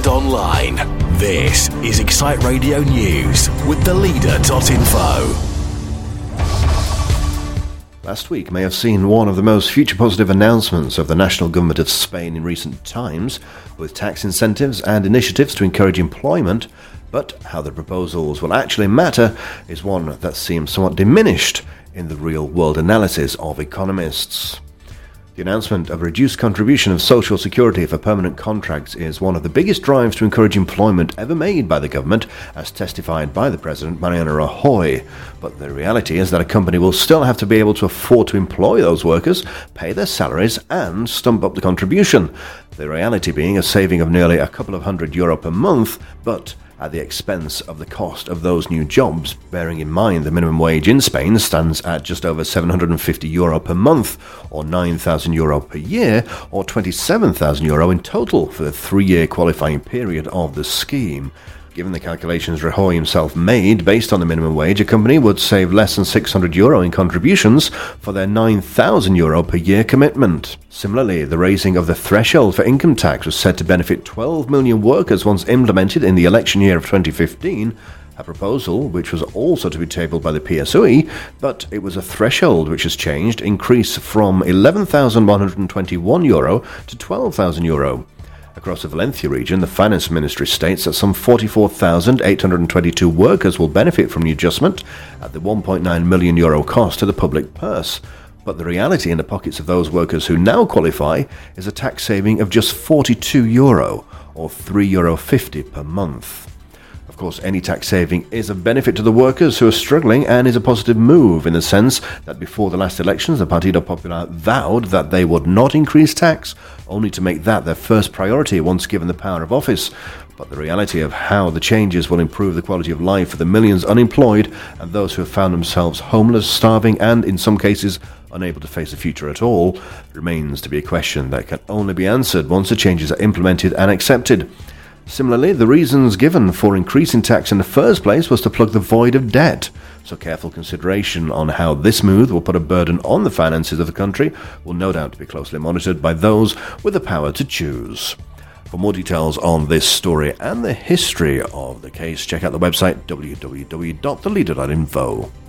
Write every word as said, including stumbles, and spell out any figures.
online. This is Excite Radio News with the leader dot info. Last week may have seen one of the most future-positive announcements of the national government of Spain in recent times, with tax incentives and initiatives to encourage employment, but how the proposals will actually matter is one that seems somewhat diminished in the real-world analysis of economists. The announcement of a reduced contribution of social security for permanent contracts is one of the biggest drives to encourage employment ever made by the government, as testified by the President, Mariano Rajoy. But the reality is that a company will still have to be able to afford to employ those workers, pay their salaries, and stump up the contribution. The reality being a saving of nearly a couple of hundred euro per month, but at the expense of the cost of those new jobs, bearing in mind the minimum wage in Spain stands at just over seven hundred fifty euro per month, or nine thousand euro per year, or twenty-seven thousand euro in total for the three-year qualifying period of the scheme. Given the calculations Rajoy himself made based on the minimum wage, a company would save less than six hundred euro in contributions for their nine thousand euro per year commitment. Similarly, the raising of the threshold for income tax was said to benefit twelve million workers once implemented in the election year of twenty fifteen, a proposal which was also to be tabled by the P S O E, but it was a threshold which has changed, increased from eleven thousand one hundred twenty-one euro to twelve thousand euro. Across the Valencia region, the Finance Ministry states that some forty-four thousand eight hundred twenty-two workers will benefit from the adjustment at the one point nine million euro cost to the public purse. But the reality in the pockets of those workers who now qualify is a tax saving of just forty-two euro, or three euro fifty per month. Of course, any tax saving is of benefit to the workers who are struggling and is a positive move in the sense that before the last elections, the Partido Popular vowed that they would not increase tax, only to make that their first priority once given the power of office. But the reality of how the changes will improve the quality of life for the millions unemployed and those who have found themselves homeless, starving, and in some cases unable to face a future at all remains to be a question that can only be answered once the changes are implemented and accepted. Similarly, the reasons given for increasing tax in the first place was to plug the void of debt. So careful consideration on how this move will put a burden on the finances of the country will no doubt be closely monitored by those with the power to choose. For more details on this story and the history of the case, check out the website w w w dot the leader dot info.